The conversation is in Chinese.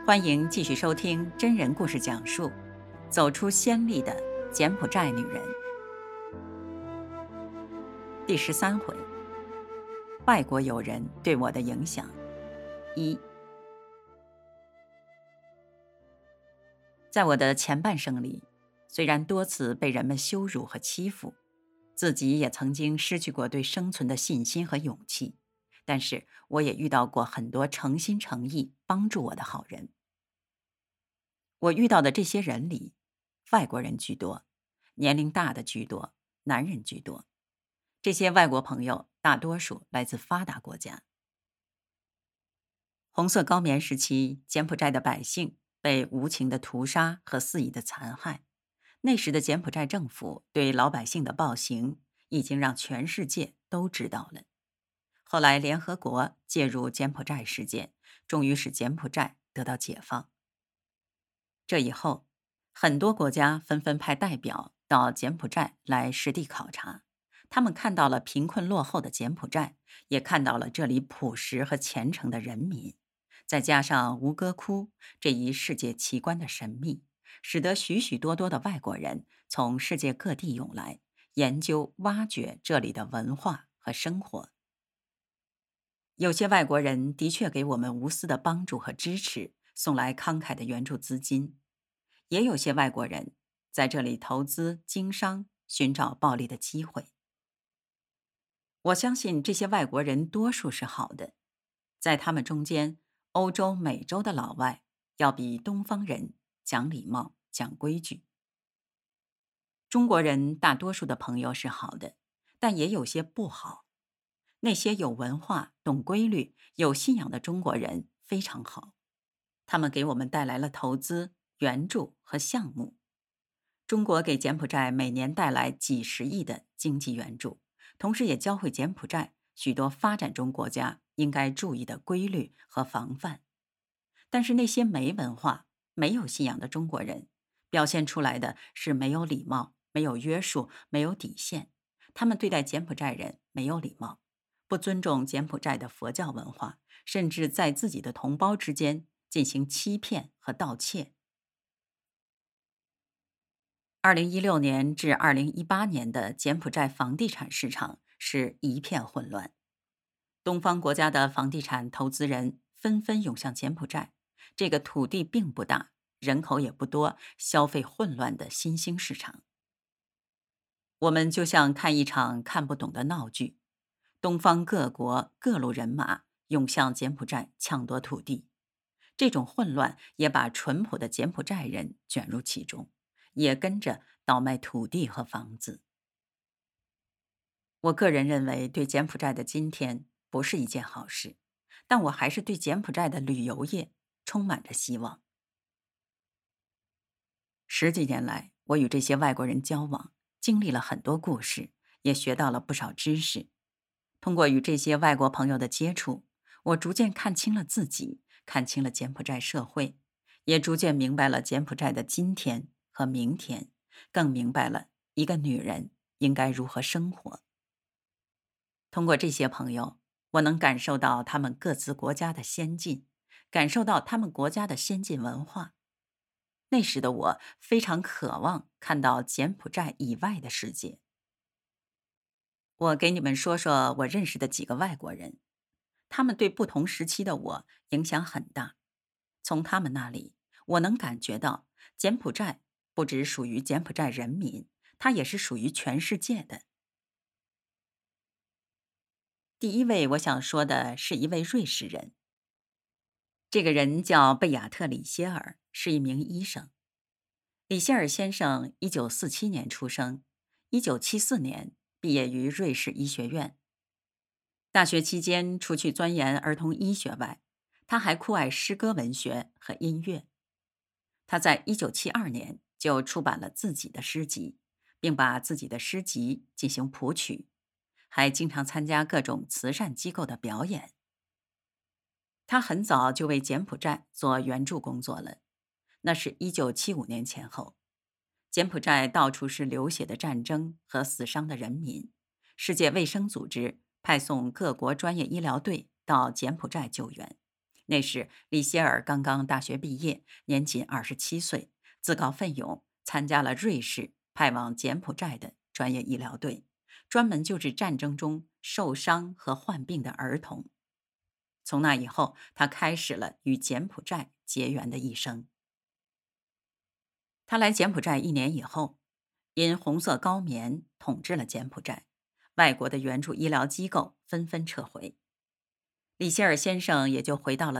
欢迎继续收听真人故事讲述《走出先例的柬埔寨女人》第13回：外国友人对我的影响一。在我的前半生里，虽然多次被人们羞辱和欺负，自己也曾经失去过对生存的信心和勇气，但是我也遇到过很多诚心诚意帮助我的好人。我遇到的这些人里，外国人居多，年龄大的居多，男人居多。这些外国朋友大多数来自发达国家。红色高棉时期，柬埔寨的百姓被无情的屠杀和肆意的残害。那时的柬埔寨政府对老百姓的暴行已经让全世界都知道了。后来联合国介入柬埔寨事件，终于使柬埔寨得到解放。这以后，很多国家纷纷派代表到柬埔寨来实地考察，他们看到了贫困落后的柬埔寨，也看到了这里朴实和虔诚的人民，再加上吴哥窟这一世界奇观的神秘，使得许许多多的外国人从世界各地涌来，研究挖掘这里的文化和生活。有些外国人的确给我们无私的帮助和支持，送来慷慨的援助资金。也有些外国人在这里投资经商，寻找暴利的机会。我相信这些外国人多数是好的，在他们中间，欧洲、美洲的老外要比东方人讲礼貌、讲规矩。中国人大多数的朋友是好的，但也有些不好。那些有文化、懂规律、有信仰的中国人非常好，他们给我们带来了投资、援助和项目。中国给柬埔寨每年带来几十亿的经济援助，同时也教会柬埔寨许多发展中国家应该注意的规律和防范。但是那些没文化、没有信仰的中国人，表现出来的是没有礼貌、没有约束、没有底线。他们对待柬埔寨人没有礼貌，不尊重柬埔寨的佛教文化，甚至在自己的同胞之间进行欺骗和盗窃。2016年至2018年的柬埔寨房地产市场是一片混乱，东方国家的房地产投资人纷纷涌向柬埔寨，这个土地并不大，人口也不多，消费混乱的新兴市场。我们就像看一场看不懂的闹剧，东方各国各路人马涌向柬埔寨抢夺土地，这种混乱也把淳朴的柬埔寨人卷入其中，也跟着倒卖土地和房子。我个人认为，对柬埔寨的今天不是一件好事，但我还是对柬埔寨的旅游业充满着希望。10几年来，我与这些外国人交往，经历了很多故事，也学到了不少知识。通过与这些外国朋友的接触，我逐渐看清了自己，看清了柬埔寨社会，也逐渐明白了柬埔寨的今天和明天，更明白了一个女人应该如何生活。通过这些朋友，我能感受到他们各自国家的先进，感受到他们国家的先进文化。那时的我非常渴望看到柬埔寨以外的世界。我给你们说说我认识的几个外国人，他们对不同时期的我影响很大。从他们那里，我能感觉到柬埔寨不只属于柬埔寨人民，它也是属于全世界的。第一位我想说的是一位瑞士人，这个人叫贝亚特·里歇尔，是一名医生。里歇尔先生1947年出生，1974年毕业于瑞士医学院。大学期间，除去钻研儿童医学外，他还酷爱诗歌文学和音乐。他在1972年就出版了自己的诗集，并把自己的诗集进行谱曲，还经常参加各种慈善机构的表演。他很早就为柬埔寨做援助工作了，那是1975年前后。柬埔寨到处是流血的战争和死伤的人民，世界卫生组织派送各国专业医疗队到柬埔寨救援， 那时，里歇尔刚刚大学毕业，年仅27岁，自告奋勇参加了瑞士派往柬埔寨的专业医疗队，专门救治战争中受伤和患病的儿童。从那以后，他开始了与柬埔寨结缘的一生。他来柬埔寨1年以后，因红色高棉统治了柬埔寨，外国的援助医疗机构纷纷撤回，里歇尔先生也就回到了